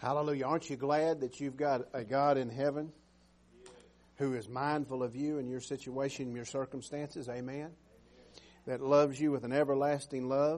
Hallelujah. Aren't you glad that you've got a God in heaven who is mindful of you and your situation and your circumstances? Amen. That loves you with an everlasting love.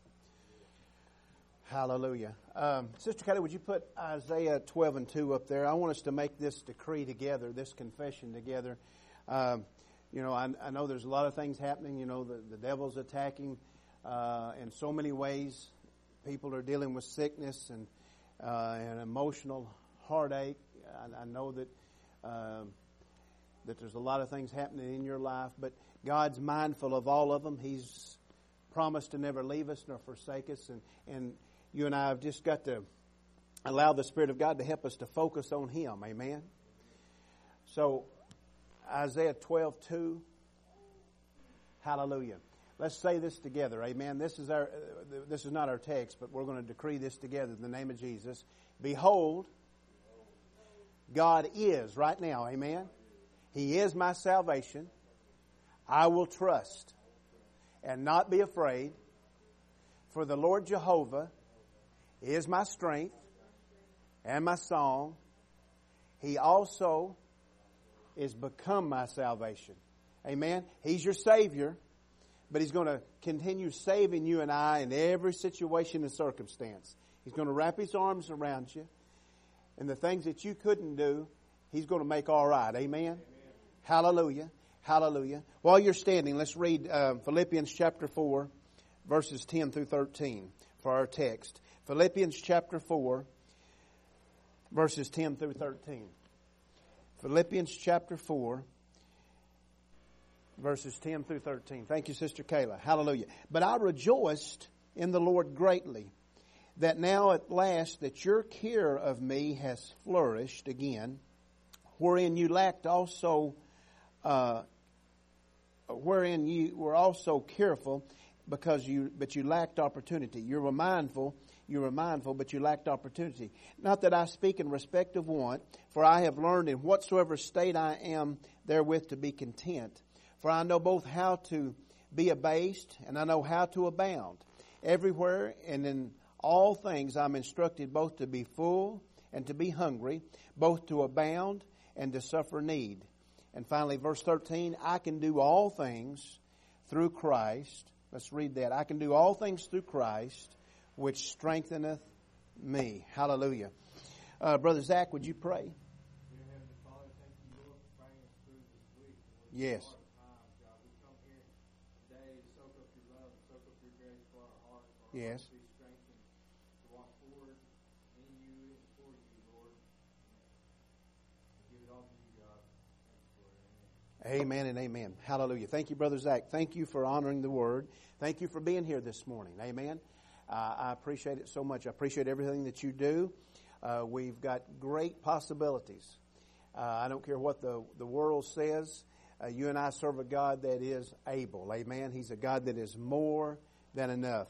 Hallelujah. Sister Kelly, would you put Isaiah 12 and 2 up there? I want us to make this decree together, this confession together. I know there's a lot of things happening. The devil's attacking in so many ways. People are dealing with sickness and emotional heartache. I know that there's a lot of things happening in your life, but God's mindful of all of them. He's promised to never leave us nor forsake us, and you and I have just got to allow the Spirit of God to help us to focus on Him. Amen. So Isaiah 12:2. Hallelujah. Let's say this together. Amen. This is not our text, but we're going to decree this together in the name of Jesus. Behold, God is right now. Amen. He is my salvation. I will trust and not be afraid, for the Lord Jehovah is my strength and my song. He also is become my salvation. Amen. He's your Savior, but He's going to continue saving you and I in every situation and circumstance. He's going to wrap His arms around you, and the things that you couldn't do, He's going to make all right. Amen. Amen. Hallelujah. Hallelujah. While you're standing, let's read Philippians chapter 4, verses 10 through 13 for our text. Philippians chapter 4, verses 10 through 13. Philippians chapter 4, verses 10 through 13. Thank you, Sister Kayla. Hallelujah. But I rejoiced in the Lord greatly, that now at last that your care of me has flourished again, wherein you lacked also, wherein you were also careful, but you lacked opportunity. You were mindful, but you lacked opportunity. Not that I speak in respect of want, for I have learned in whatsoever state I am therewith to be content. For I know both how to be abased, and I know how to abound. Everywhere and in all things I'm instructed both to be full and to be hungry, both to abound and to suffer need. And finally, verse 13, I can do all things through Christ. Let's read that. I can do all things through Christ, which strengtheneth me. Hallelujah. Brother Zach, would you pray? Yes. Yes. Amen and amen. Hallelujah. Thank you, Brother Zach. Thank you for honoring the Word. Thank you for being here this morning. Amen. I appreciate it so much. I appreciate everything that you do. We've got great possibilities. I don't care what the world says. You and I serve a God that is able. Amen. He's a God that is more than enough.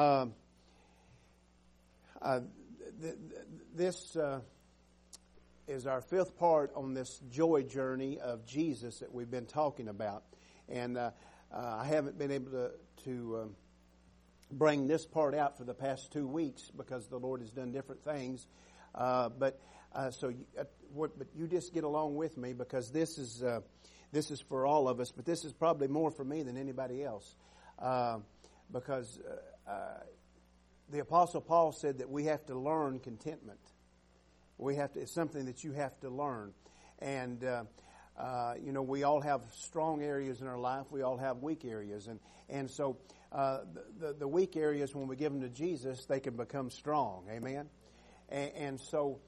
This is our fifth part on this joy journey of Jesus that we've been talking about. And I haven't been able to bring this part out for the past 2 weeks because the Lord has done different things. But you just get along with me, because this is for all of us, but this is probably more for me than anybody else. Because the Apostle Paul said that we have to learn contentment. It's something that you have to learn. And, we all have strong areas in our life. We all have weak areas. And so the weak areas, when we give them to Jesus, they can become strong. Amen? And so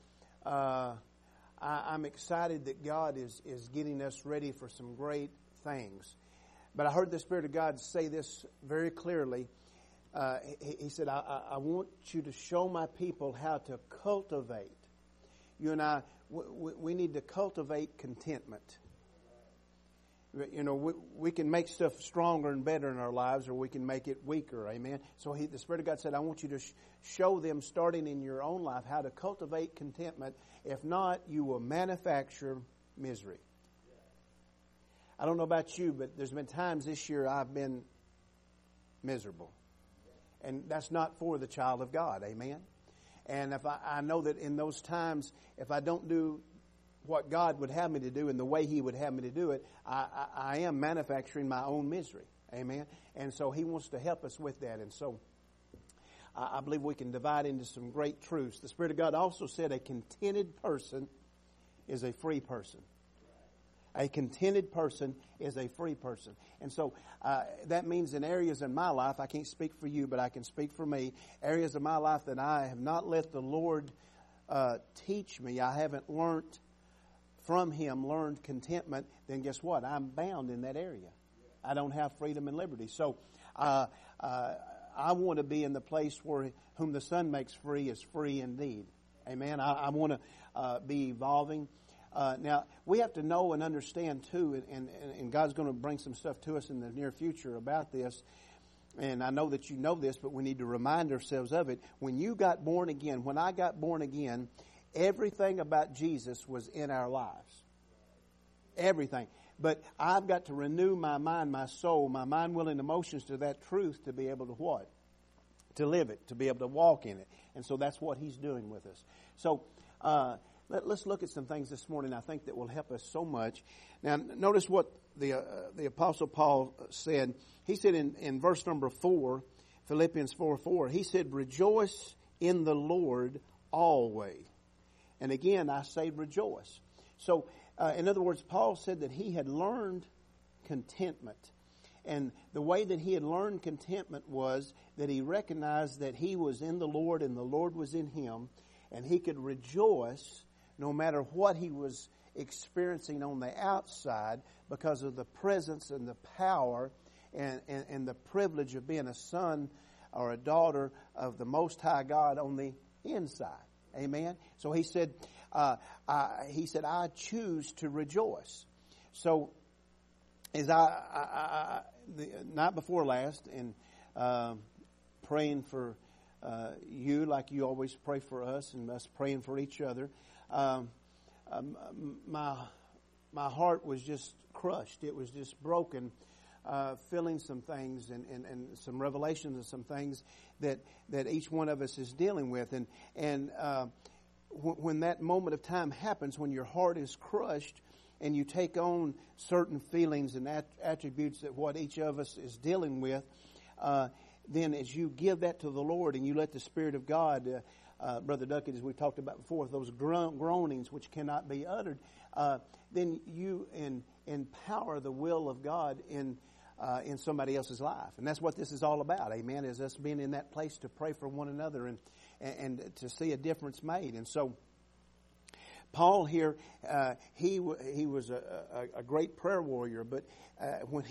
I'm excited that God is getting us ready for some great things. But I heard the Spirit of God say this very clearly. He said, I want you to show my people how to cultivate. You and I, we need to cultivate contentment. We can make stuff stronger and better in our lives, or we can make it weaker. Amen. So the Spirit of God said, I want you to show them, starting in your own life, how to cultivate contentment. If not, you will manufacture misery. I don't know about you, but there's been times this year I've been miserable. And that's not for the child of God. Amen. And if I know that in those times, if I don't do what God would have me to do and the way He would have me to do it, I am manufacturing my own misery. Amen. And so He wants to help us with that. And so I believe we can divide into some great truths. The Spirit of God also said a contented person is a free person. A contented person is a free person. And so that means in areas in my life, I can't speak for you, but I can speak for me, areas of my life that I have not let the Lord teach me, I haven't learned from Him, learned contentment, then guess what? I'm bound in that area. I don't have freedom and liberty. So I want to be in the place where whom the Son makes free is free indeed. Amen. I want to be evolving. Now, we have to know and understand, too, and God's going to bring some stuff to us in the near future about this. And I know that you know this, but we need to remind ourselves of it. When you got born again, when I got born again, everything about Jesus was in our lives. Everything. But I've got to renew my mind, my soul, my mind, will, and emotions to that truth to be able to what? To live it, to be able to walk in it. And so that's what He's doing with us. So let's look at some things this morning I think that will help us so much. Now, notice what the Apostle Paul said. He said in verse number 4, Philippians 4:4, he said, "Rejoice in the Lord always." And again, I say rejoice. So, in other words, Paul said that he had learned contentment. And the way that he had learned contentment was that he recognized that he was in the Lord and the Lord was in him. And he could rejoice no matter what he was experiencing on the outside because of the presence and the power and the privilege of being a son or a daughter of the Most High God on the inside. Amen. So he said, I choose to rejoice. So as the night before last, and praying for you like you always pray for us, and us praying for each other, my heart was just crushed. It was just broken, feeling some things and some revelations of some things that each one of us is dealing with. And when that moment of time happens, when your heart is crushed and you take on certain feelings and attributes that what each of us is dealing with, then as you give that to the Lord and you let the Spirit of God, Brother Duckett, as we talked about before, those groanings which cannot be uttered, then you empower the will of God in somebody else's life. And that's what this is all about, amen, is us being in that place to pray for one another and to see a difference made. And so Paul here, he was a great prayer warrior, but when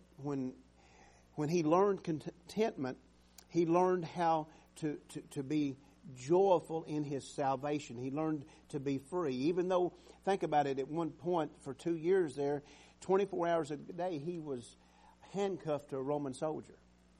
he learned contentment, he learned how to be joyful in his salvation. He learned to be free. Even though, think about it, at one point for 2 years there, 24 hours a day, he was handcuffed to a Roman soldier.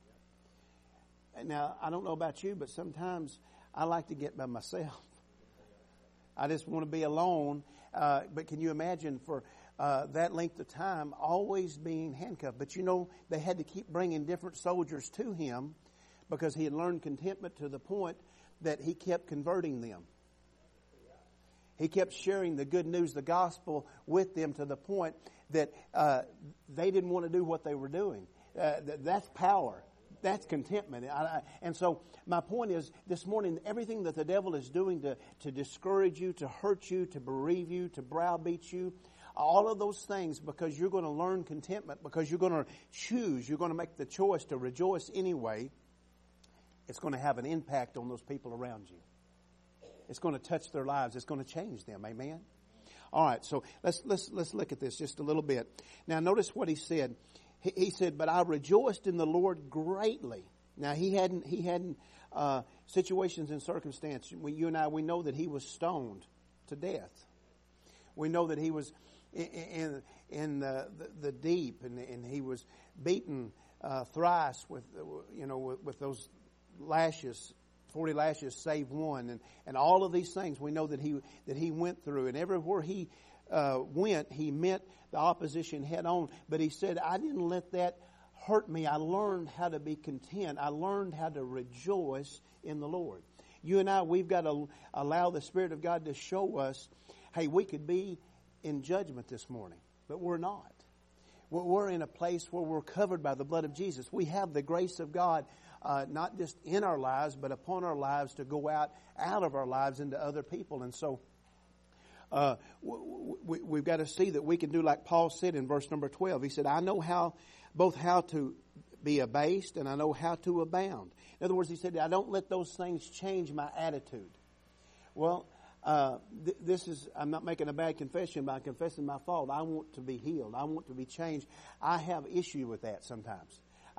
Now, I don't know about you, but sometimes I like to get by myself. I just want to be alone. But can you imagine for that length of time always being handcuffed? But you know, they had to keep bringing different soldiers to him because he had learned contentment to the point that he kept converting them. He kept sharing the good news, the gospel with them to the point that they didn't want to do what they were doing. That's power. That's contentment. And so my point is, this morning, everything that the devil is doing to discourage you, to hurt you, to bereave you, to browbeat you, all of those things, because you're going to learn contentment, because you're going to choose, you're going to make the choice to rejoice anyway, it's going to have an impact on those people around you. It's going to touch their lives. It's going to change them. Amen? All right, so let's look at this just a little bit. Now, notice what he said. He said, "But I rejoiced in the Lord greatly." Now, he hadn't situations and circumstances. You and I, we know that he was stoned to death. We know that he was in the deep, and he was beaten thrice with those lashes, 40 lashes save one, and all of these things we know that he went through, and everywhere he went, he met the opposition head on. But he said, I didn't let that hurt me. I learned how to be content. I learned how to rejoice in the Lord. You and I, we've got to allow the Spirit of God to show us, hey, we could be in judgment this morning, but we're not. We're in a place where we're covered by the blood of Jesus. We have the grace of God, not just in our lives, but upon our lives to go out of our lives into other people. And so we've got to see that we can do like Paul said in verse number 12. He said, I know both how to be abased and I know how to abound. In other words, he said, I don't let those things change my attitude. Well, I'm not making a bad confession, but I'm confessing my fault. I want to be healed. I want to be changed. I have issue with that sometimes.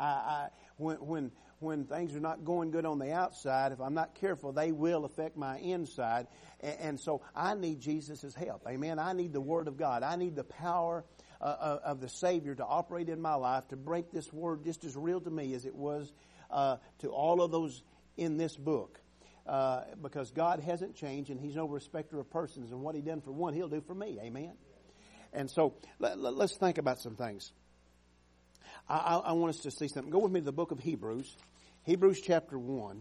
When things are not going good on the outside, if I'm not careful, they will affect my inside. And so I need Jesus' help. Amen. I need the Word of God. I need the power of the Savior to operate in my life, to break this Word just as real to me as it was to all of those in this book. Because God hasn't changed and He's no respecter of persons, and what He done for one, He'll do for me. Amen. And so let's think about some things. I want us to see something. Go with me to the book of Hebrews. Hebrews chapter 1.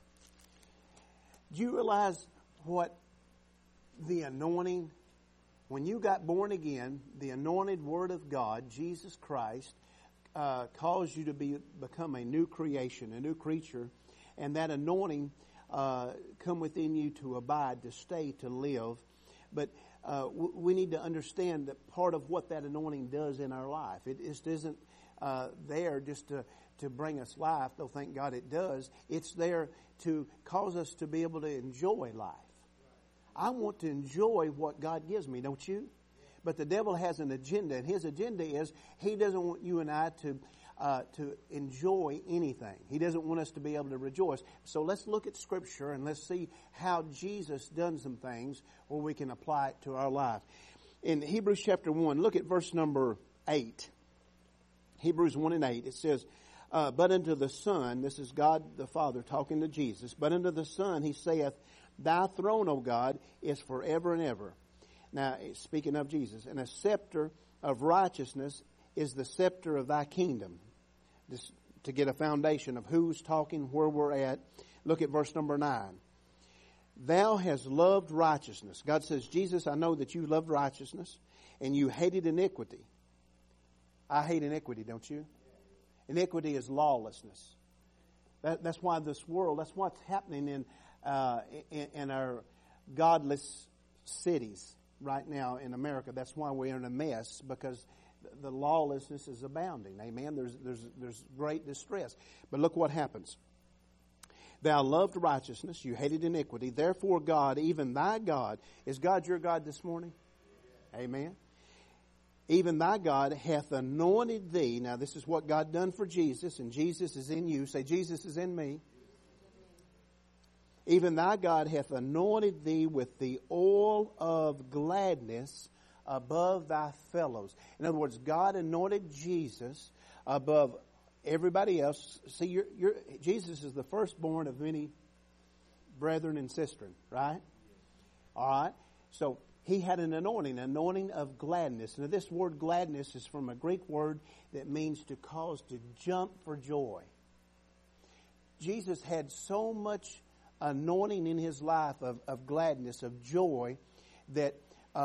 Do you realize what the anointing, when you got born again, the anointed Word of God, Jesus Christ, caused you to become a new creation, a new creature, and that anointing come within you to abide, to stay, to live. But we need to understand that part of what that anointing does in our life. It just isn't there just to bring us life, though thank God it does. It's there to cause us to be able to enjoy life. I want to enjoy what God gives me, don't you? But the devil has an agenda, and his agenda is he doesn't want you and I to enjoy anything. He doesn't want us to be able to rejoice. So let's look at Scripture and let's see how Jesus done some things where we can apply it to our life. In Hebrews chapter 1, look at verse number 8. Hebrews 1 and 8, it says, but unto the Son, this is God the Father talking to Jesus, but unto the Son he saith, Thy throne, O God, is forever and ever. Now, speaking of Jesus, and a scepter of righteousness is the scepter of thy kingdom. Just to get a foundation of who's talking, where we're at. Look at verse number 9. Thou hast loved righteousness. God says, Jesus, I know that you loved righteousness and you hated iniquity. I hate iniquity, don't you? Iniquity is lawlessness. That's why this world, that's what's happening in our godless cities right now in America. That's why we're in a mess, because the lawlessness is abounding. Amen. There's great distress. But look what happens. Thou loved righteousness, you hated iniquity. Therefore God, even thy God, is God your God this morning? Amen. Even thy God hath anointed thee. Now this is what God done for Jesus, and Jesus is in you. Say, Jesus is in me. Even thy God hath anointed thee with the oil of gladness above thy fellows. In other words, God anointed Jesus above everybody else. See, Jesus is the firstborn of many brethren and sistren, right? All right. So he had an anointing of gladness. Now this word gladness is from a Greek word that means to cause to jump for joy. Jesus had so much anointing in his life of gladness, of joy, that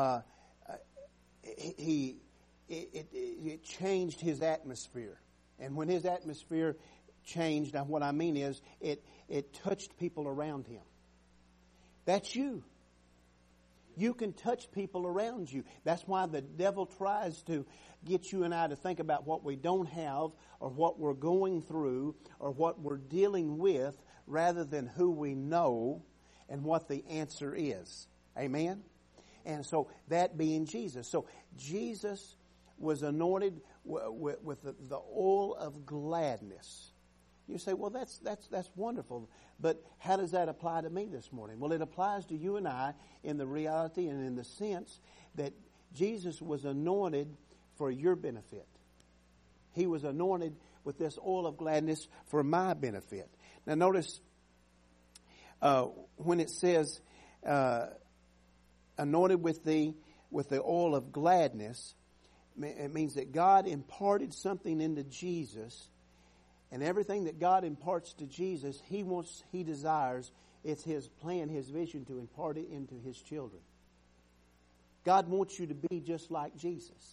it changed his atmosphere. And when his atmosphere changed, now what I mean is it touched people around him. That's you. You can touch people around you. That's why the devil tries to get you and I to think about what we don't have or what we're going through or what we're dealing with rather than who we know and what the answer is. Amen? And so that being Jesus. So Jesus was anointed with the oil of gladness. You say, well, that's wonderful. But how does that apply to me this morning? Well, it applies to you and I in the reality and in the sense that Jesus was anointed for your benefit. He was anointed with this oil of gladness for my benefit. Now notice when it says anointed with the oil of gladness, it means that God imparted something into Jesus And everything that God imparts to Jesus, He desires, it's His plan, His vision to impart it into His children. God wants you to be just like Jesus.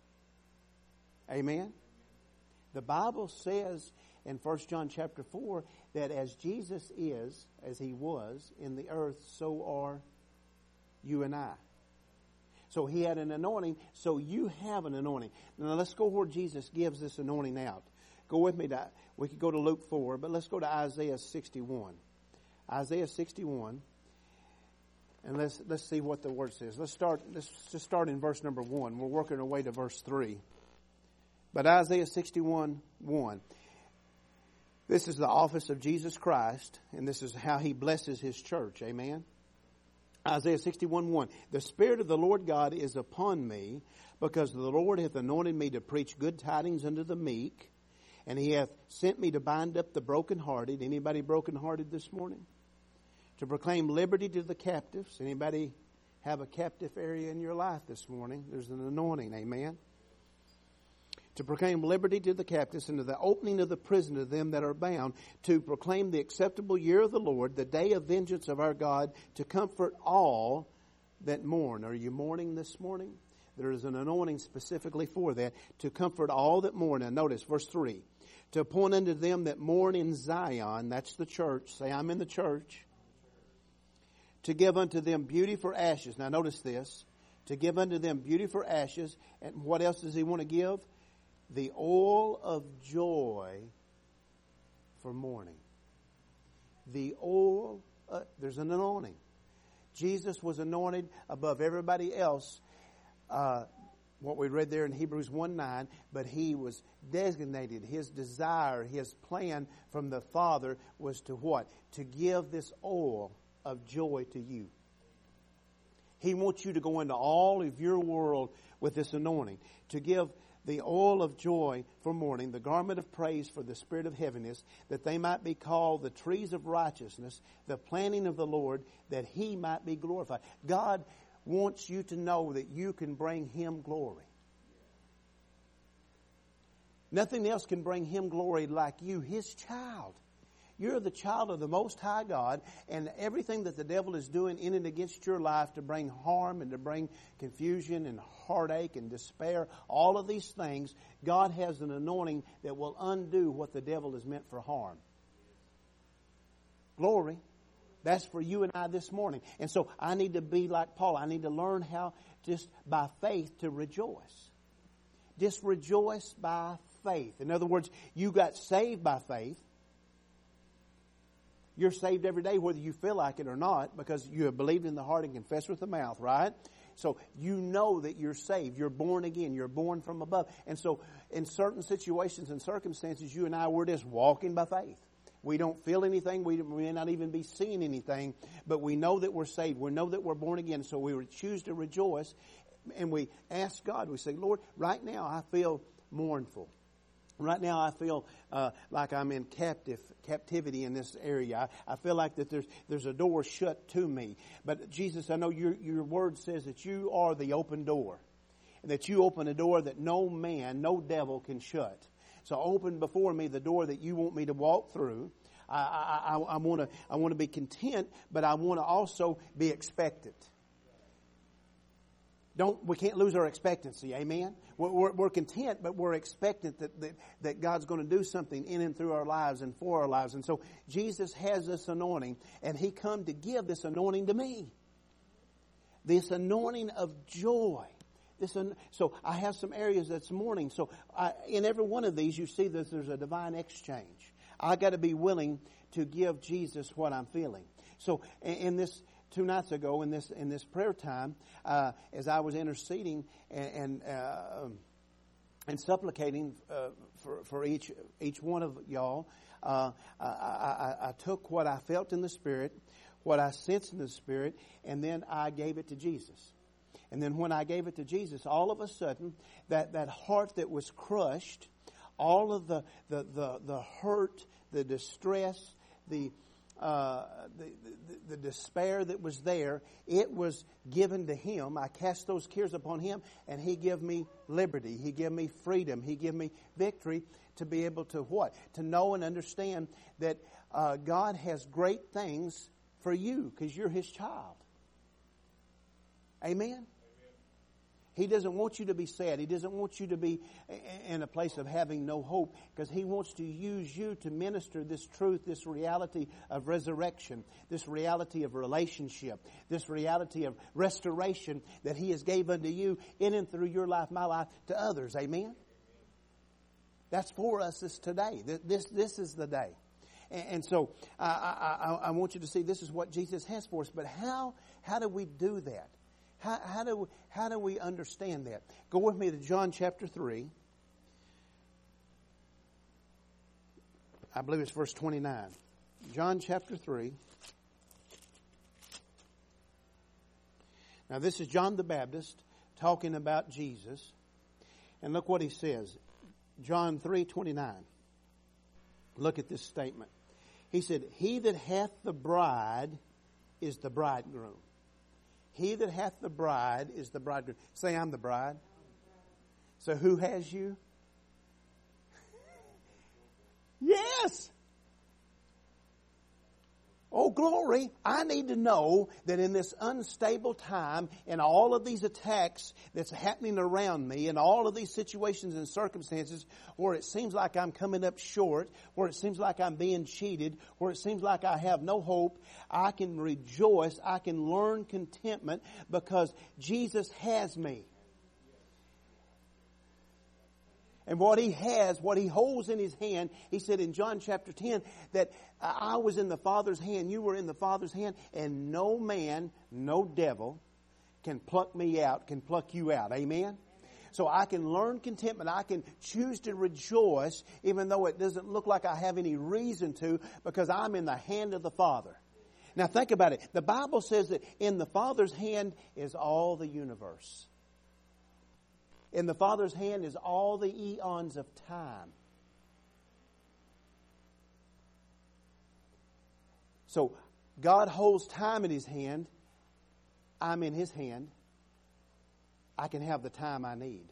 Amen? The Bible says in 1 John chapter 4 that as Jesus is, as He was in the earth, so are you and I. So He had an anointing, so you have an anointing. Now let's go where Jesus gives this anointing out. Go with me we could go to Luke 4, but let's go to Isaiah 61. Isaiah 61. And let's see what the word says. Let's just start in verse number 1. We're working our way to verse 3. But Isaiah 61:1. This is the office of Jesus Christ, and this is how He blesses His church. Amen. Isaiah 61:1. The Spirit of the Lord God is upon me, because the Lord hath anointed me to preach good tidings unto the meek, and He hath sent me to bind up the brokenhearted. Anybody brokenhearted this morning? To proclaim liberty to the captives. Anybody have a captive area in your life this morning? There's an anointing. Amen. To proclaim liberty to the captives, and to the opening of the prison to them that are bound, to proclaim the acceptable year of the Lord, the day of vengeance of our God, to comfort all that mourn. Are you mourning this morning? There is an anointing specifically for that, to comfort all that mourn. And notice verse 3. To appoint unto them that mourn in Zion, that's the church. Say, I'm in the church. To give unto them beauty for ashes. Now notice this. To give unto them beauty for ashes. And what else does He want to give? The oil of joy for mourning. The oil, there's an anointing. Jesus was anointed above everybody else. What we read there in Hebrews 1:9, but He was designated. His desire, His plan from the Father was to what? To give this oil of joy to you. He wants you to go into all of your world with this anointing. To give the oil of joy for mourning, the garment of praise for the spirit of heaviness, that they might be called the trees of righteousness, the planting of the Lord, that He might be glorified. God wants you to know that you can bring Him glory. Nothing else can bring Him glory like you, His child. You're the child of the Most High God, and everything that the devil is doing in and against your life to bring harm and to bring confusion and heartache and despair, all of these things, God has an anointing that will undo what the devil has meant for harm. Glory. That's for you and I this morning. And so I need to be like Paul. I need to learn how just by faith to rejoice. Just rejoice by faith. In other words, you got saved by faith. You're saved every day whether you feel like it or not, because you have believed in the heart and confessed with the mouth, right? So you know that you're saved. You're born again. You're born from above. And so in certain situations and circumstances, you and I, we're just walking by faith. We don't feel anything. We may not even be seeing anything, but we know that we're saved. We know that we're born again. So we choose to rejoice, and we ask God. We say, Lord, right now I feel mournful. Right now I feel like I'm in captivity in this area. I feel like that there's a door shut to me. But Jesus, I know your word says that you are the open door. And that you open a door that no man, no devil can shut. So open before me the door that you want me to walk through. I want to be content, but I want to also be expectant. We can't lose our expectancy, amen? We're content, but we're expectant that God's going to do something in and through our lives and for our lives. And so Jesus has this anointing, and He come to give this anointing to me. This anointing of joy. So I have some areas this morning. So in every one of these, you see that there's a divine exchange. I got to be willing to give Jesus what I'm feeling. So in this 2 nights ago, in this prayer time, as I was interceding and supplicating for each one of y'all, I took what I felt in the Spirit, what I sensed in the Spirit, and then I gave it to Jesus. And then when I gave it to Jesus, all of a sudden, that heart that was crushed, all of the hurt, the distress, the despair that was there, it was given to Him. I cast those cares upon Him, and He gave me liberty. He gave me freedom. He gave me victory to be able to what? To know and understand that God has great things for you because you're His child. Amen? He doesn't want you to be sad. He doesn't want you to be in a place of having no hope, because He wants to use you to minister this truth, this reality of resurrection, this reality of relationship, this reality of restoration that He has gave unto you in and through your life, my life, to others. Amen? That's for us this today. This is the day. And so I want you to see this is what Jesus has for us. But how do we do that? How do we understand that? Go with me to John chapter 3. I believe it's verse 29. John chapter 3. Now this is John the Baptist talking about Jesus. And look what he says. John 3:29. Look at this statement. He said, "He that hath the bride is the bridegroom." He that hath the bride is the bridegroom. Say, I'm the bride. So who has you? Yes. Oh, glory. I need to know that in this unstable time, and all of these attacks that's happening around me, and all of these situations and circumstances where it seems like I'm coming up short, where it seems like I'm being cheated, where it seems like I have no hope, I can rejoice, I can learn contentment because Jesus has me. And what He has, what He holds in His hand, He said in John chapter 10 that I was in the Father's hand, you were in the Father's hand, and no man, no devil can pluck me out, can pluck you out. Amen? So I can learn contentment. I can choose to rejoice even though it doesn't look like I have any reason to, because I'm in the hand of the Father. Now think about it. The Bible says that in the Father's hand is all the universe. In the Father's hand is all the eons of time. So God holds time in His hand. I'm in His hand. I can have the time I need.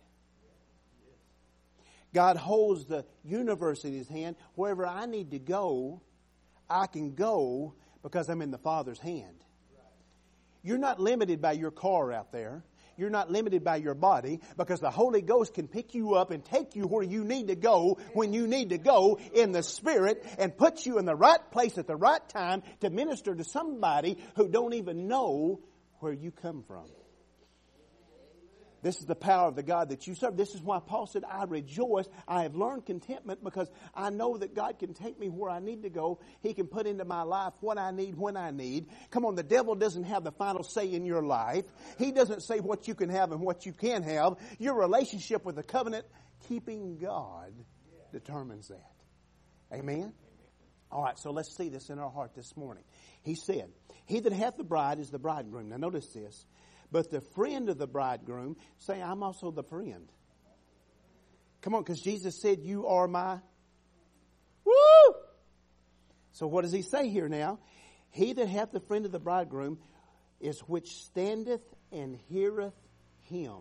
God holds the universe in His hand. Wherever I need to go, I can go because I'm in the Father's hand. You're not limited by your car out there. You're not limited by your body, because the Holy Ghost can pick you up and take you where you need to go when you need to go in the Spirit, and put you in the right place at the right time to minister to somebody who don't even know where you come from. This is the power of the God that you serve. This is why Paul said, I rejoice. I have learned contentment because I know that God can take me where I need to go. He can put into my life what I need when I need. Come on, the devil doesn't have the final say in your life. He doesn't say what you can have and what you can't have. Your relationship with the covenant-keeping God determines that. Amen? All right, so let's see this in our heart this morning. He said, He that hath the bride is the bridegroom. Now notice this. But the friend of the bridegroom, say, I'm also the friend. Come on, because Jesus said, you are my... Woo! So what does He say here now? He that hath the friend of the bridegroom is which standeth and heareth Him.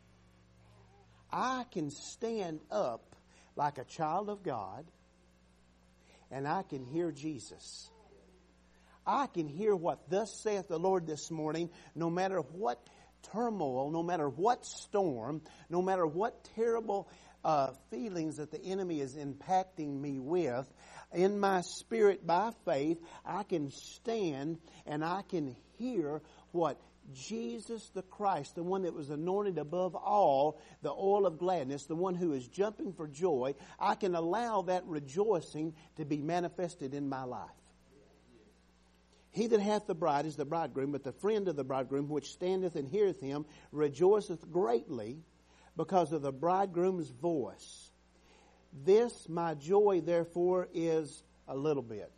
I can stand up like a child of God, and I can hear Jesus. I can hear what thus saith the Lord this morning, no matter what turmoil, no matter what storm, no matter what terrible feelings that the enemy is impacting me with. In my spirit, by faith, I can stand and I can hear what Jesus the Christ, the one that was anointed above all, the oil of gladness, the one who is jumping for joy, I can allow that rejoicing to be manifested in my life. He that hath the bride is the bridegroom, but the friend of the bridegroom, which standeth and heareth him, rejoiceth greatly because of the bridegroom's voice. This my joy, therefore, is a little bit.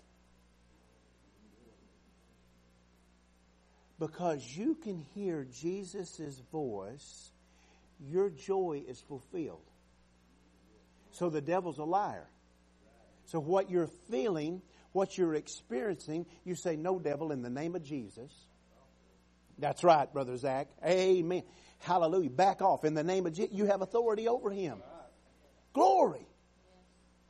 Because you can hear Jesus' voice, your joy is fulfilled. So the devil's a liar. So what you're feeling, what you're experiencing, you say, no, devil, in the name of Jesus. That's right, Brother Zach. Amen. Hallelujah. Back off. In the name of Jesus, you have authority over him. Glory.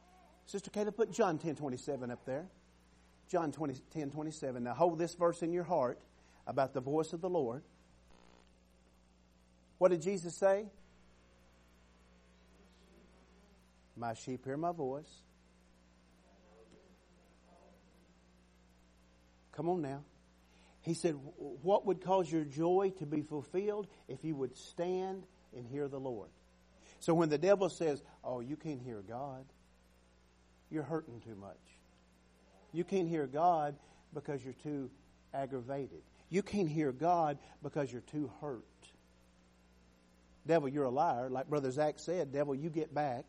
Sister Kayla, put John 10:27 up there. John 10:27. Now hold this verse in your heart about the voice of the Lord. What did Jesus say? My sheep hear my voice. Come on now. He said, what would cause your joy to be fulfilled if you would stand and hear the Lord? So when the devil says, oh, you can't hear God, you're hurting too much. You can't hear God because you're too aggravated. You can't hear God because you're too hurt. Devil, you're a liar. Like Brother Zach said, devil, you get back.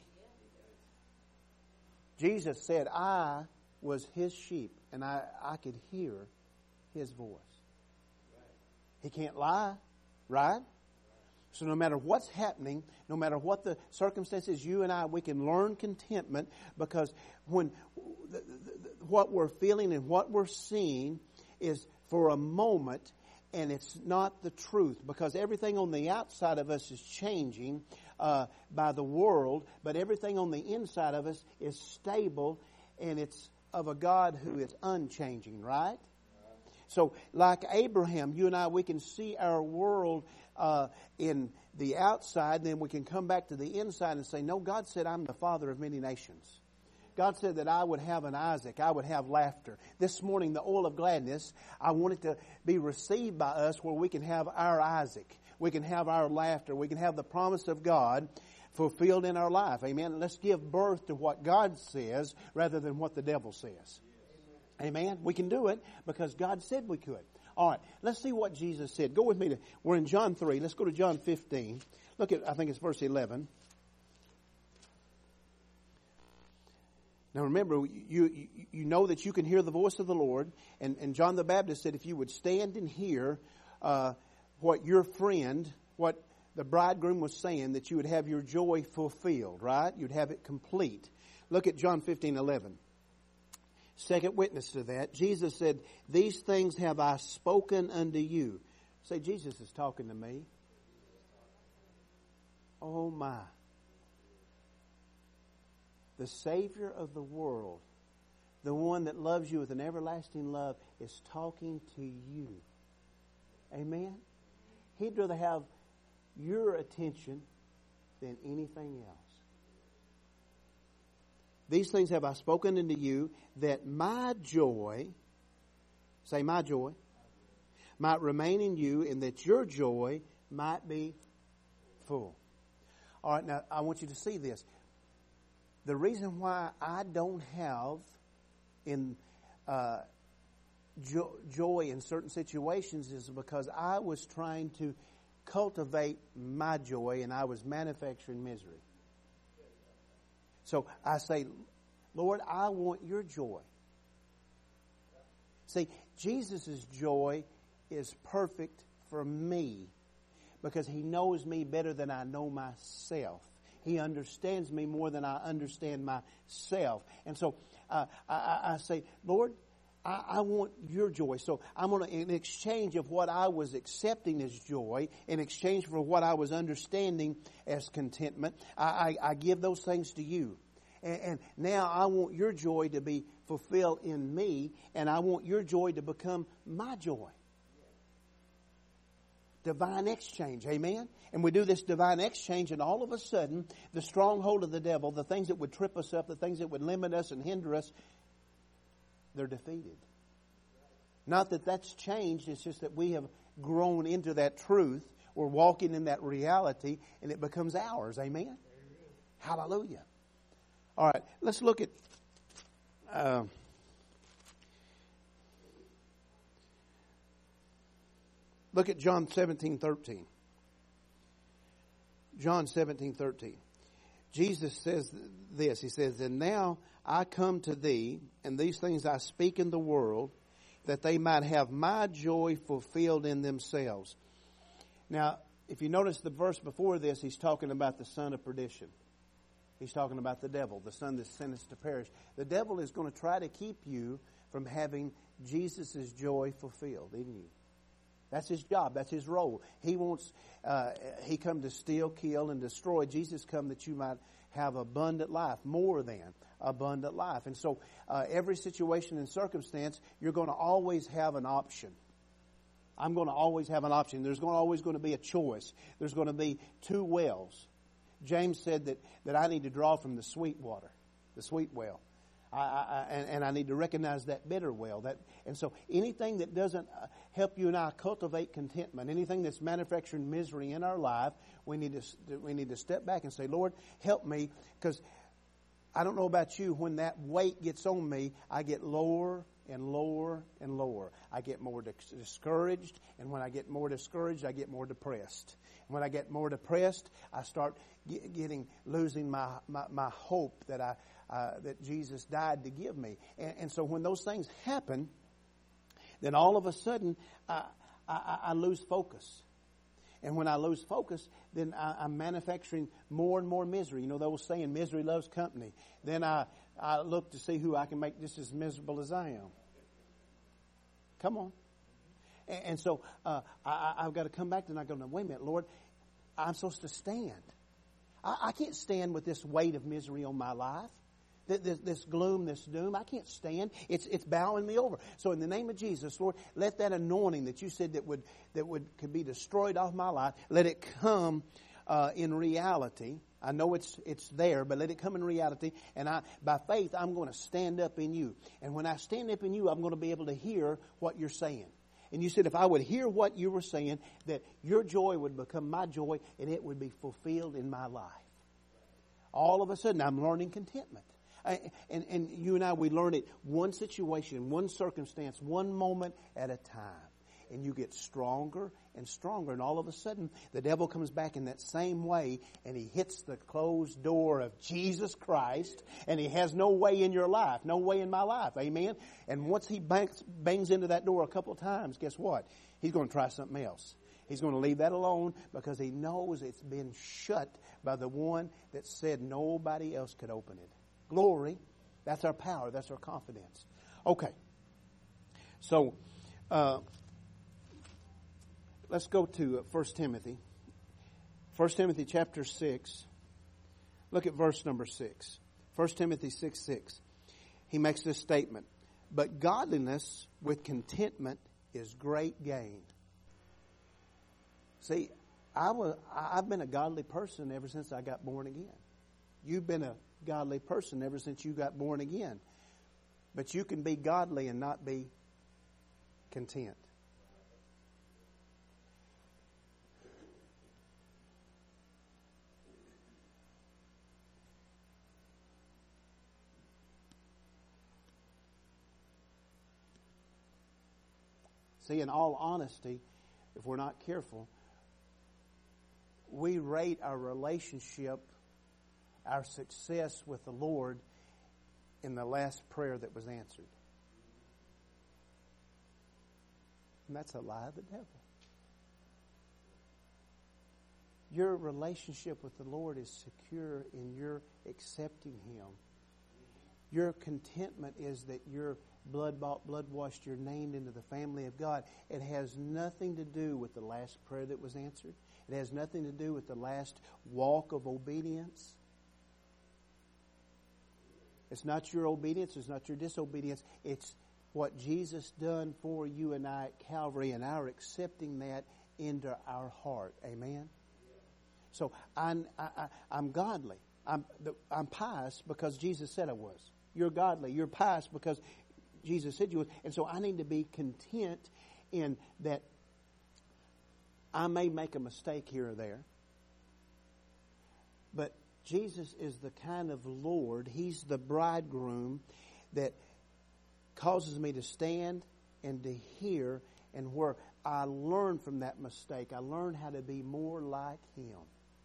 Jesus said, I was his sheep and I could hear his voice. He can't lie, right? So no matter what's happening, no matter what the circumstances, you and I, we can learn contentment, because when what we're feeling and what we're seeing is for a moment, and it's not the truth, because everything on the outside of us is changing by the world, but everything on the inside of us is stable, and it's of a God who is unchanging, right? So like Abraham, you and I, we can see our world in the outside, and then we can come back to the inside and say, no, God said I'm the father of many nations. God said that I would have an Isaac, I would have laughter. This morning, the oil of gladness, I want it to be received by us where we can have our Isaac. We can have our laughter. We can have the promise of God fulfilled in our life. Amen. Let's give birth to what God says rather than what the devil says. Amen. We can do it because God said we could. All right. Let's see what Jesus said. Go with me we're in John 3. Let's go to John 15. Look at, I think it's verse 11. Now remember, you know that you can hear the voice of the Lord. And John the Baptist said if you would stand and hear what your friend, what the bridegroom was saying, that you would have your joy fulfilled, right? You'd have it complete. Look at John 15:11. Second witness to that. Jesus said, these things have I spoken unto you. Say, Jesus is talking to me. Oh my. The Savior of the world, the one that loves you with an everlasting love, is talking to you. Amen? He'd rather have your attention than anything else. These things have I spoken unto you, that my joy, say my joy, might remain in you, and that your joy might be full. All right, now I want you to see this. The reason why I don't have joy in certain situations is because I was trying to cultivate my joy and I was manufacturing misery. So I say, Lord, I want your joy. See, Jesus' joy is perfect for me because he knows me better than I know myself. He understands me more than I understand myself. And so I say, Lord, I want your joy. So I'm going to, in exchange of what I was accepting as joy, in exchange for what I was understanding as contentment, I give those things to you. And now I want your joy to be fulfilled in me, and I want your joy to become my joy. Divine exchange, amen? And we do this divine exchange, and all of a sudden, the stronghold of the devil, the things that would trip us up, the things that would limit us and hinder us, they're defeated. Not that that's changed, it's just that we have grown into that truth. We're walking in that reality, and it becomes ours, amen? Hallelujah. All right, let's look at John 17:13. John 17:13. Jesus says this. He says, and now I come to thee, and these things I speak in the world, that they might have my joy fulfilled in themselves. Now, if you notice the verse before this, he's talking about the son of perdition. He's talking about the devil, the son that's sentenced to perish. The devil is going to try to keep you from having Jesus' joy fulfilled in you. That's His job. That's His role. He wants, He come to steal, kill, and destroy. Jesus come that you might have abundant life, more than abundant life. And so every situation and circumstance, you're going to always have an option. I'm going to always have an option. There's always going to be a choice. There's going to be two wells. James said that I need to draw from the sweet water, the sweet well. And I need to recognize that bitter well. And so anything that doesn't help you and I cultivate contentment, anything that's manufacturing misery in our life, we need to step back and say, Lord, help me. Because I don't know about you, when that weight gets on me, I get lower and lower and lower. I get more discouraged, and when I get more discouraged, I get more depressed. And when I get more depressed, I start losing my hope that that Jesus died to give me. And so when those things happen, then all of a sudden I lose focus. And when I lose focus, then I'm manufacturing more and more misery. You know the old saying, misery loves company. Then I look to see who I can make just as miserable as I am. Come on. And so I've got to come back and I go, no, wait a minute, Lord, I'm supposed to stand. I can't stand with this weight of misery on my life. This gloom, this doom, I can't stand. It's bowing me over. So in the name of Jesus, Lord, let that anointing that you said could be destroyed off my life, let it come in reality. I know it's there, but let it come in reality. And by faith, I'm going to stand up in you. And when I stand up in you, I'm going to be able to hear what you're saying. And you said if I would hear what you were saying, that your joy would become my joy and it would be fulfilled in my life. All of a sudden, I'm learning contentment. And you and I, we learn it one situation, one circumstance, one moment at a time. And you get stronger and stronger. And all of a sudden, the devil comes back in that same way and he hits the closed door of Jesus Christ. And he has no way in your life, no way in my life. Amen? And once he bangs into that door a couple of times, guess what? He's going to try something else. He's going to leave that alone because he knows it's been shut by the one that said nobody else could open it. Glory. That's our power. That's our confidence. Okay. So, let's go to 1 Timothy. 1 Timothy chapter 6. Look at verse number 6. 1 Timothy 6:6. He makes this statement. But godliness with contentment is great gain. See, I've been a godly person ever since I got born again. You've been a godly person ever since you got born again. But you can be godly and not be content. See, in all honesty, if we're not careful, we rate our relationship, our success with the Lord in the last prayer that was answered. And that's a lie of the devil. Your relationship with the Lord is secure in your accepting Him. Your contentment is that you're blood-bought, blood-washed, you're named into the family of God. It has nothing to do with the last prayer that was answered. It has nothing to do with the last walk of obedience. It's not your obedience. It's not your disobedience. It's what Jesus done for you and I at Calvary, and our accepting that into our heart. Amen? So I'm godly. I'm pious because Jesus said I was. You're godly. You're pious because Jesus said you was. And so I need to be content in that I may make a mistake here or there. But Jesus is the kind of Lord, He's the bridegroom that causes me to stand and to hear, and where I learn from that mistake. I learn how to be more like Him.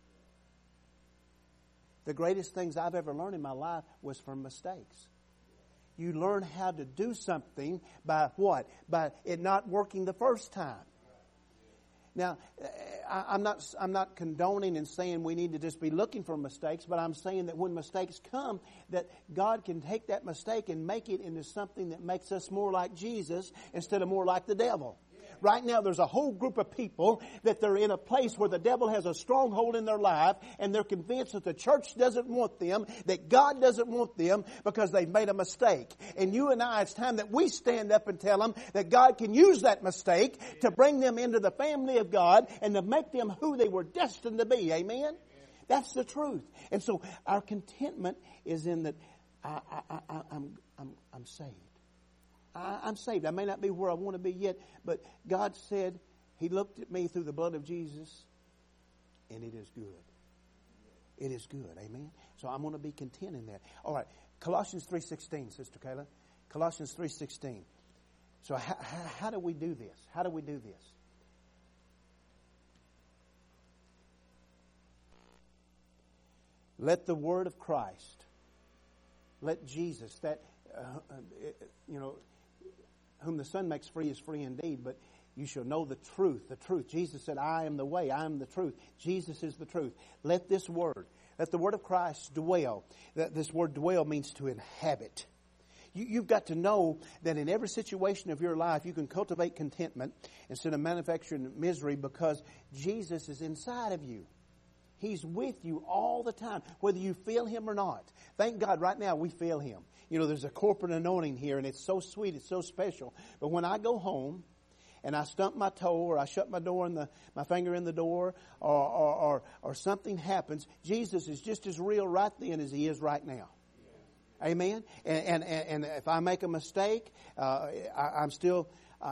The greatest things I've ever learned in my life was from mistakes. You learn how to do something by what? By it not working the first time. Now, I'm not condoning and saying we need to just be looking for mistakes, but I'm saying that when mistakes come, that God can take that mistake and make it into something that makes us more like Jesus instead of more like the devil. Right now there's a whole group of people that they're in a place where the devil has a stronghold in their life, and they're convinced that the church doesn't want them, that God doesn't want them because they've made a mistake. And you and I, it's time that we stand up and tell them that God can use that mistake to bring them into the family of God and to make them who they were destined to be. Amen? That's the truth. And so our contentment is in that I'm saved. I'm saved. I may not be where I want to be yet, but God said, He looked at me through the blood of Jesus, and it is good. It is good. Amen? So I'm going to be content in that. All right. Colossians 3:16, Sister Kayla. Colossians 3:16. So how do we do this? How do we do this? Let the word of Christ, let Jesus, that, whom the Son makes free is free indeed, but you shall know the truth. The truth. Jesus said, I am the way, I am the truth. Jesus is the truth. Let this word, let the word of Christ dwell. This word dwell means to inhabit. You've got to know that in every situation of your life, you can cultivate contentment instead of manufacturing misery because Jesus is inside of you. He's with you all the time, whether you feel Him or not. Thank God right now we feel Him. There's a corporate anointing here, and it's so sweet, it's so special. But when I go home and I stump my toe or I shut my door and my finger in the door or something happens, Jesus is just as real right then as He is right now. Amen? And if I make a mistake, I'm still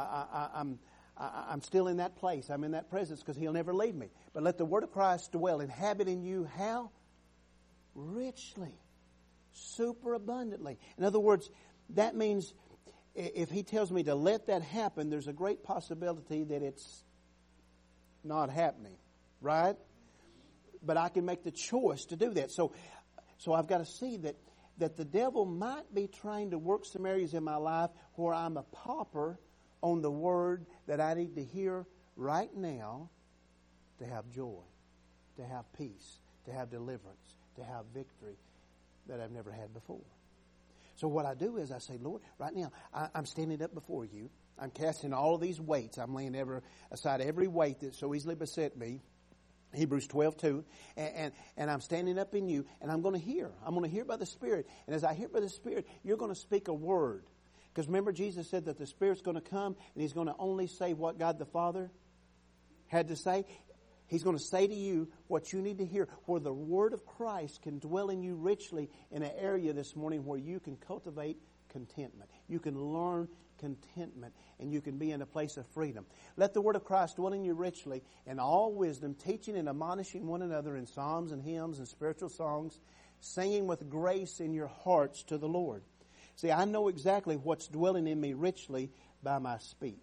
in that place. I'm in that presence because He'll never leave me. But let the word of Christ dwell, inhabit in you how? Richly. Super abundantly. In other words, that means if He tells me to let that happen, there's a great possibility that it's not happening. Right? But I can make the choice to do that. So I've got to see that the devil might be trying to work some areas in my life where I'm a pauper on the word that I need to hear right now to have joy, to have peace, to have deliverance, to have victory that I've never had before. So what I do is I say, Lord, right now, I'm standing up before you. I'm casting all of these weights. I'm laying aside every weight that so easily beset me. Hebrews 12:2, and I'm standing up in you, and I'm going to hear. I'm going to hear by the Spirit. And as I hear by the Spirit, you're going to speak a word. Because remember, Jesus said that the Spirit's going to come, and He's going to only say what God the Father had to say. He's going to say to you what you need to hear, where the Word of Christ can dwell in you richly in an area this morning where you can cultivate contentment. You can learn contentment, and you can be in a place of freedom. Let the word of Christ dwell in you richly in all wisdom, teaching and admonishing one another in psalms and hymns and spiritual songs, singing with grace in your hearts to the Lord. See, I know exactly what's dwelling in me richly by my speech.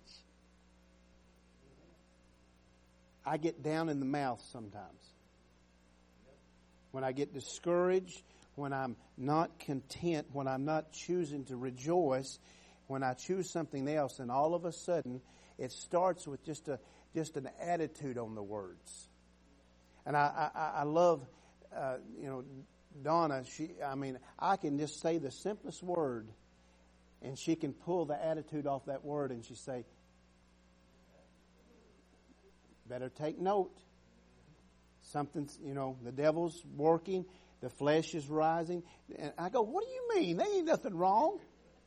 I get down in the mouth sometimes. When I get discouraged, when I'm not content, when I'm not choosing to rejoice, when I choose something else, and all of a sudden it starts with just an attitude on the words. And I love, Donna. I can just say the simplest word, and she can pull the attitude off that word, and she say, "Better take note. Something's, the devil's working, the flesh is rising." And I go, "What do you mean? There ain't nothing wrong."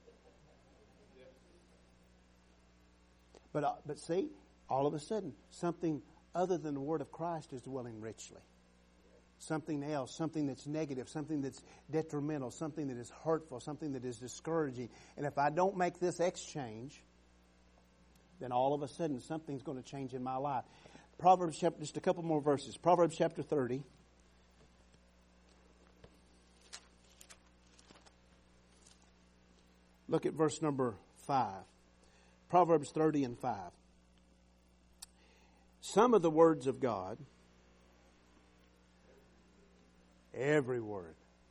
But see, all of a sudden, something other than the word of Christ is dwelling richly. Something else, something that's negative, something that's detrimental, something that is hurtful, something that is discouraging. And if I don't make this exchange, then all of a sudden something's going to change in my life. Proverbs chapter, just a couple more verses. Proverbs chapter 30. Look at verse number 5. Proverbs 30 and 5. Some of the words of God, every word.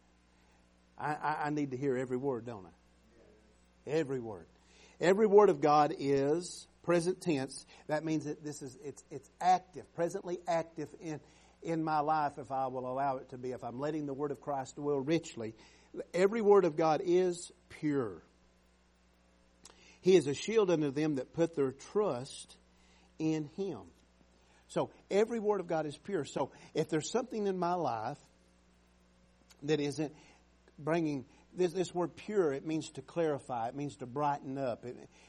I need to hear every word, don't I? Every word. Every word of God is present tense. That means that it's active, presently active in my life if I will allow it to be. If I'm letting the word of Christ dwell richly, every word of God is pure. He is a shield unto them that put their trust in Him. So every word of God is pure. So if there's something in my life that isn't bringing this word pure, it means to clarify. It means to brighten up.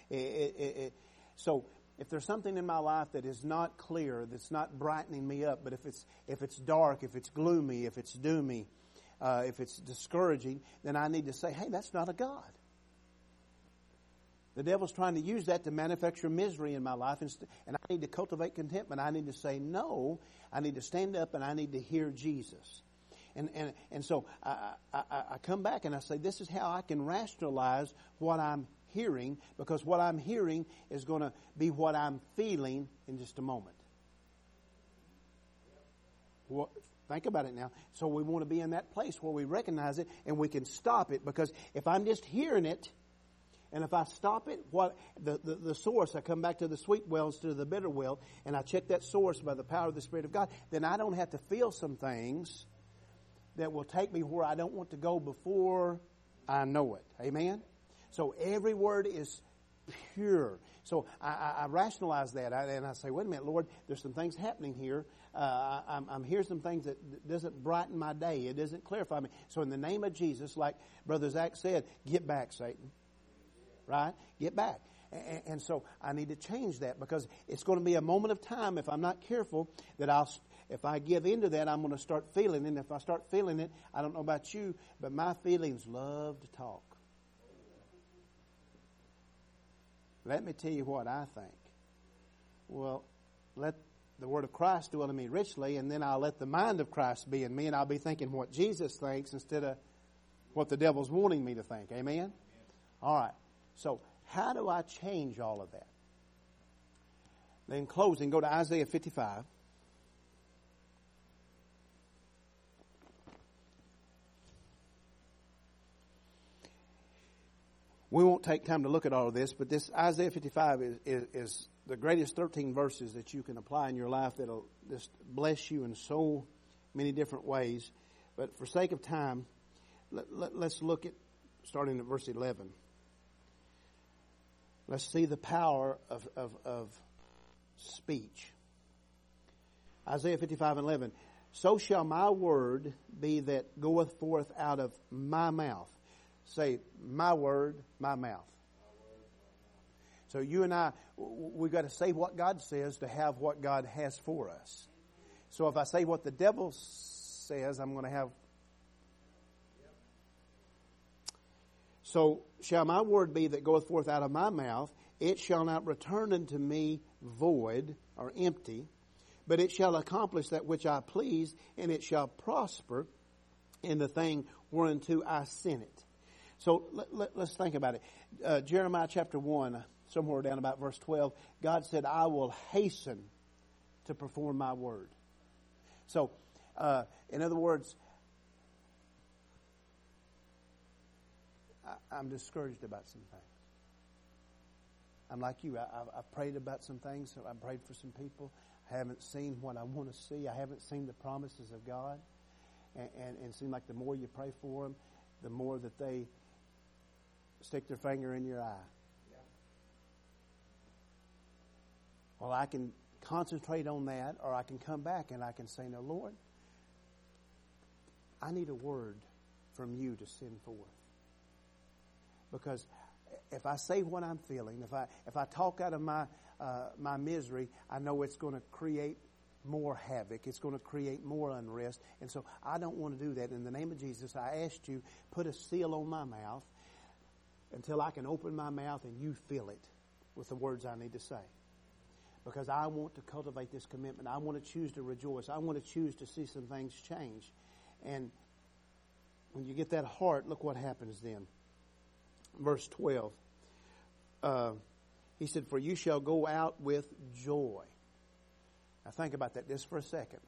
So if there's something in my life that is not clear, that's not brightening me up, but if it's dark, if it's gloomy, if it's doomy, if it's discouraging, then I need to say, hey, that's not a God. The devil's trying to use that to manufacture misery in my life, and I need to cultivate contentment. I need to say no. I need to stand up, and I need to hear Jesus. And so I come back and I say, this is how I can rationalize what I'm hearing, because what I'm hearing is going to be what I'm feeling in just a moment. Well, think about it now. So we want to be in that place where we recognize it and we can stop it, because if I'm just hearing it, and if I stop it, what the source, I come back to the sweet well instead of the bitter well, and I check that source by the power of the Spirit of God, then I don't have to feel some things that will take me where I don't want to go before I know it. Amen? So every word is pure. So I rationalize that, and I say, wait a minute, Lord, there's some things happening here. I'm hearing some things that doesn't brighten my day. It doesn't clarify me. So in the name of Jesus, like Brother Zach said, get back, Satan. Right? Get back. And so I need to change that, because it's going to be a moment of time, if I'm not careful, that if I give into that, I'm going to start feeling it. And if I start feeling it, I don't know about you, but my feelings love to talk. Let me tell you what I think. Well, let the Word of Christ dwell in me richly, and then I'll let the mind of Christ be in me, and I'll be thinking what Jesus thinks instead of what the devil's wanting me to think. Amen? All right. So, how do I change all of that? Then, in closing, go to Isaiah 55. We won't take time to look at all of this, but this Isaiah 55 is the greatest 13 verses that you can apply in your life that'll just bless you in so many different ways. But for sake of time, let's look at, starting at verse 11. Let's see the power of speech. Isaiah 55:11. So shall my word be that goeth forth out of my mouth. Say, my word, my mouth. So you and I, we've got to say what God says to have what God has for us. So if I say what the devil says, I'm going to have. So shall my word be that goeth forth out of my mouth. It shall not return unto me void or empty, but it shall accomplish that which I please, and it shall prosper in the thing whereunto I sent it. So let's think about it. Jeremiah chapter 1, somewhere down about verse 12, God said, I will hasten to perform my word. So, in other words, I'm discouraged about some things. I'm like you. I've prayed about some things. So I prayed for some people. I haven't seen what I want to see. I haven't seen the promises of God. And it seems like the more you pray for them, the more that they stick their finger in your eye. Yeah. Well, I can concentrate on that, or I can come back and I can say, no, Lord, I need a word from you to send forth. Because if I say what I'm feeling, if I talk out of my misery, I know it's going to create more havoc. It's going to create more unrest. And so I don't want to do that. In the name of Jesus, I ask you, put a seal on my mouth until I can open my mouth and you fill it with the words I need to say. Because I want to cultivate this commitment. I want to choose to rejoice. I want to choose to see some things change. And when you get that heart, look what happens then. Verse 12. He said, for you shall go out with joy. Now think about that just for a second.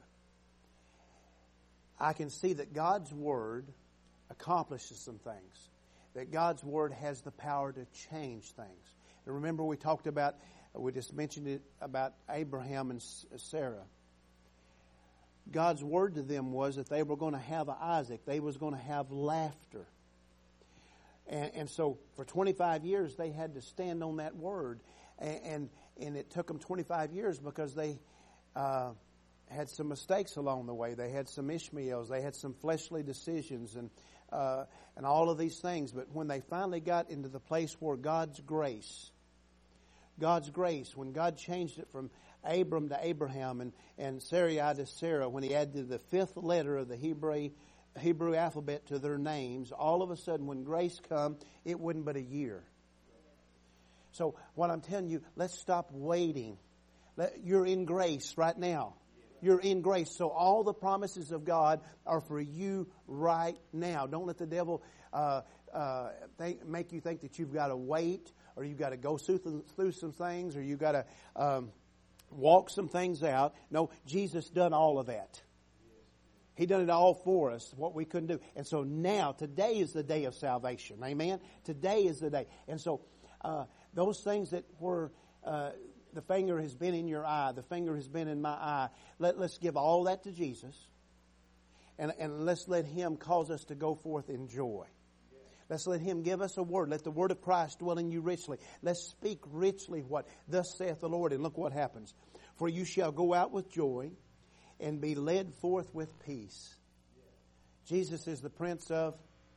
I can see that God's Word accomplishes some things. That God's Word has the power to change things. And remember we just mentioned it about Abraham and Sarah. God's Word to them was that they were going to have Isaac. They was going to have laughter. And so for 25 years they had to stand on that Word. And and it took them 25 years because they had some mistakes along the way. They had some Ishmaels. They had some fleshly decisions and all of these things. But when they finally got into the place where God's grace, when God changed it from Abram to Abraham and Sarai to Sarah, when He added the fifth letter of the Hebrew alphabet to their names, all of a sudden when grace come, it wasn't but a year. So what I'm telling you, let's stop waiting. You're in grace right now. You're in grace. So all the promises of God are for you right now. Don't let the devil make you think that you've got to wait, or you've got to go through some things, or you've got to walk some things out. No, Jesus done all of that. He done it all for us, what we couldn't do. And so now, today is the day of salvation. Amen? Today is the day. And so those things that were... the finger has been in your eye. The finger has been in my eye. Let's give all that to Jesus. And let's let Him cause us to go forth in joy. Let's let Him give us a word. Let the word of Christ dwell in you richly. Let's speak richly what thus saith the Lord. And look what happens. For you shall go out with joy and be led forth with peace. Jesus is the Prince of...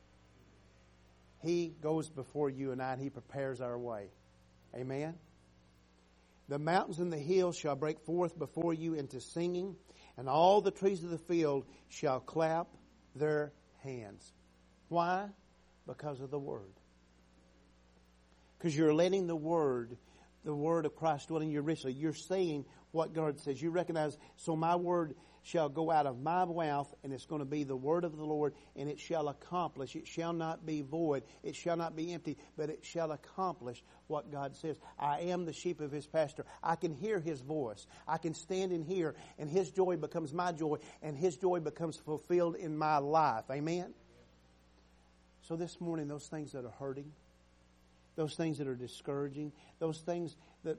He goes before you and I, and He prepares our way. Amen? The mountains and the hills shall break forth before you into singing, and all the trees of the field shall clap their hands. Why? Because of the Word. Because you're letting the Word of Christ dwell in you richly. You're saying what God says. You recognize, so my word shall go out of my mouth, and it's going to be the word of the Lord, and it shall accomplish. It shall not be void. It shall not be empty, but it shall accomplish what God says. I am the sheep of His pasture. I can hear His voice. I can stand and hear, and His joy becomes my joy, and His joy becomes fulfilled in my life. Amen? So this morning, those things that are hurting, those things that are discouraging, those things that...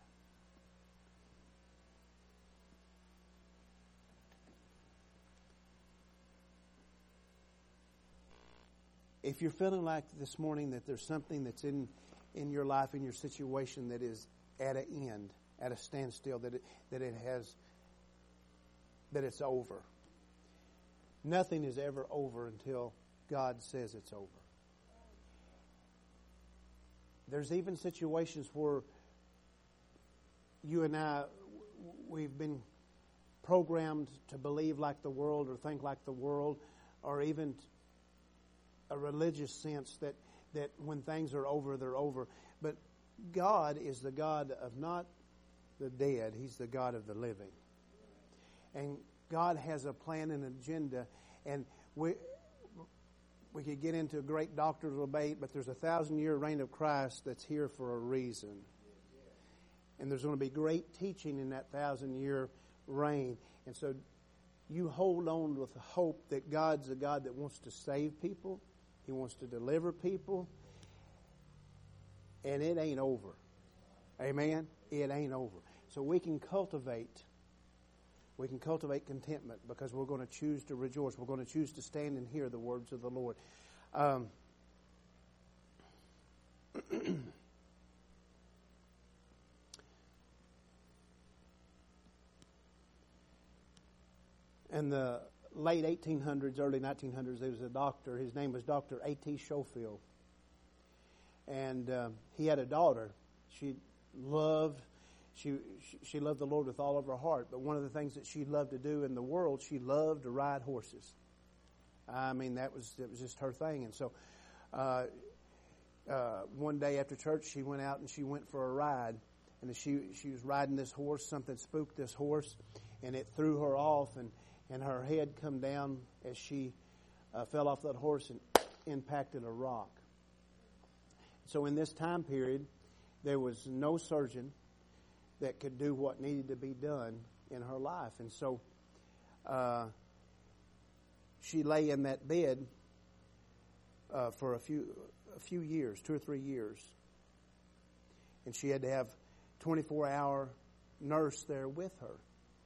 If you're feeling like this morning that there's something that's in your life, in your situation, that is at an end, at a standstill, that it's over. Nothing is ever over until God says it's over. There's even situations where you and I, we've been programmed to believe like the world or think like the world, or even a religious sense that when things are over, they're over. But God is the God of not the dead. He's the God of the living. And God has a plan and agenda. And we could get into a great doctrinal debate, but there's a 1,000-year reign of Christ that's here for a reason. And there's going to be great teaching in that 1,000-year reign. And so you hold on with the hope that God's a God that wants to save people. He wants to deliver people. And it ain't over. Amen? It ain't over. So we can cultivate contentment because we're going to choose to rejoice. We're going to choose to stand and hear the words of the Lord. In the late 1800s, early 1900s, there was a doctor. His name was Dr. A.T. Schofield. And he had a daughter. She loved the Lord with all of her heart. But one of the things that she loved to do in the world, she loved to ride horses. I mean, it was just her thing. And so one day after church, she went out and she went for a ride. And as she was riding this horse, something spooked this horse, and it threw her off, and her head come down as she fell off that horse and impacted a rock. So in this time period, there was no surgeon that could do what needed to be done in her life. And so she lay in that bed for a few years, 2 or 3 years. And she had to have 24-hour nurse there with her.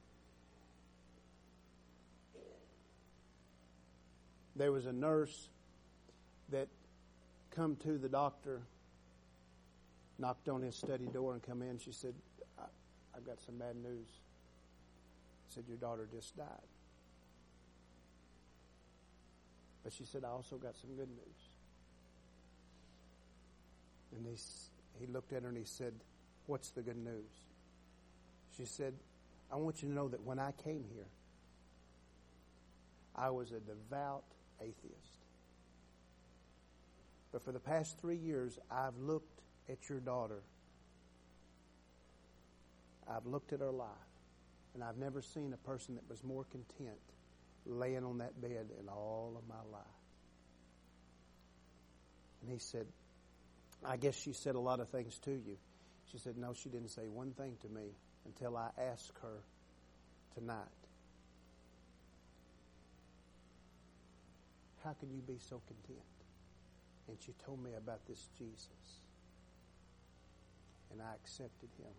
There was a nurse that come to the doctor, knocked on his study door and come in. She said, I've got some bad news. I said, your daughter just died. But she said, I also got some good news. And he looked at her and he said, what's the good news? She said, I want you to know that when I came here, I was a devout atheist. But for the past 3 years, I've looked at your daughter. I've looked at her life. And I've never seen a person that was more content laying on that bed in all of my life. And he said, I guess she said a lot of things to you. She said, no, she didn't say one thing to me until I asked her tonight. How can you be so content? And she told me about this Jesus. And I accepted him.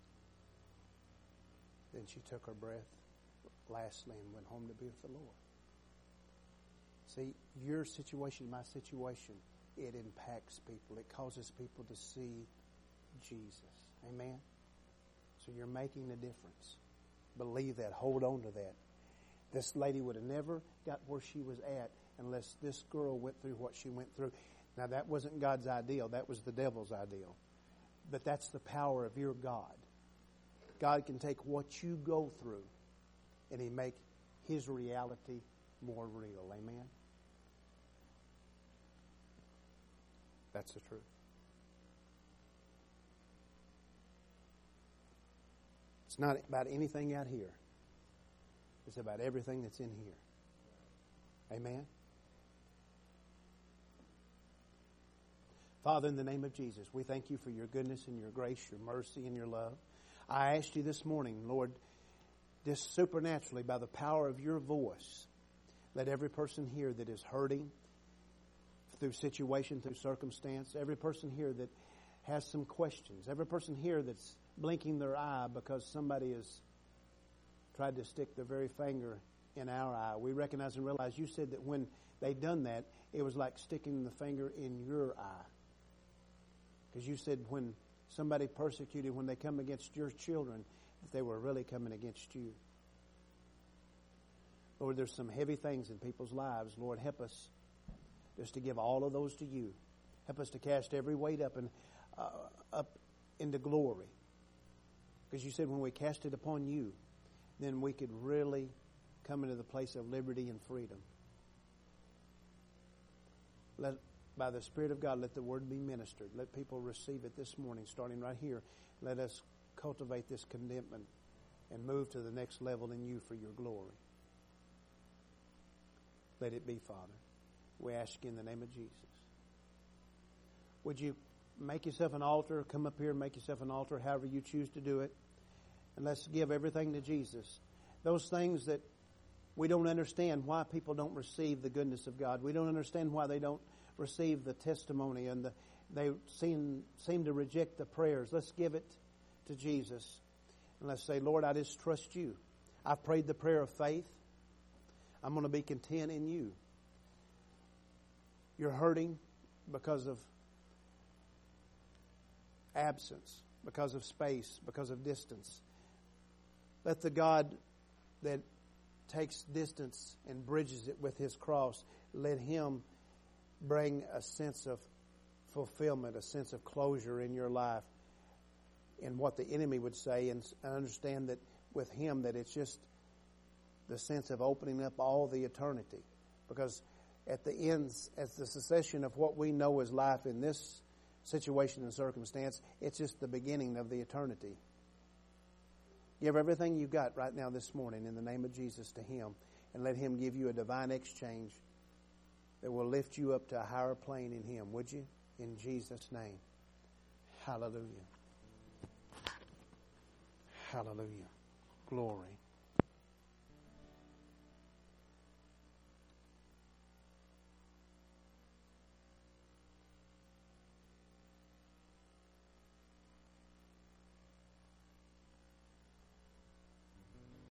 Then she took her breath lastly and went home to be with the Lord. See, your situation, my situation, it impacts people. It causes people to see Jesus. Amen? So you're making a difference. Believe that. Hold on to that. This lady would have never got where she was at unless this girl went through what she went through. Now, that wasn't God's ideal. That was the devil's ideal. But that's the power of your God. God can take what you go through and He make His reality more real. Amen? That's the truth. It's not about anything out here. It's about everything that's in here. Amen? Father, in the name of Jesus, we thank you for your goodness and your grace, your mercy and your love. I asked you this morning, Lord, just supernaturally, by the power of your voice, let every person here that is hurting through situation, through circumstance, every person here that has some questions, every person here that's blinking their eye because somebody has tried to stick their very finger in our eye. We recognize and realize you said that when they done that, it was like sticking the finger in your eye. Because you said when somebody persecuted, when they come against your children, that they were really coming against you. Lord, there's some heavy things in people's lives. Lord, help us just to give all of those to you. Help us to cast every weight up into glory. Because you said when we cast it upon you, then we could really come into the place of liberty and freedom. By the Spirit of God, let the Word be ministered. Let people receive it this morning, starting right here. Let us cultivate this contentment and move to the next level in you for your glory. Let it be, Father. We ask you in the name of Jesus. Would you make yourself an altar? Come up here and make yourself an altar, however you choose to do it. And let's give everything to Jesus. Those things that we don't understand, why people don't receive the goodness of God. We don't understand why they don't receive the testimony and they seem to reject the prayers. Let's give it to Jesus. And let's say, Lord, I just trust you. I've prayed the prayer of faith. I'm going to be content in you. You're hurting because of absence, because of space, because of distance. Let the God that takes distance and bridges it with His cross, let Him bring a sense of fulfillment, a sense of closure in your life in what the enemy would say, and understand that with Him that it's just the sense of opening up all the eternity. Because at the ends, as the cessation of what we know as life in this situation and circumstance, it's just the beginning of the eternity. Give everything you got right now this morning in the name of Jesus to Him, and let Him give you a divine exchange that will lift you up to a higher plane in Him. Would you? In Jesus' name. Hallelujah. Hallelujah. Glory.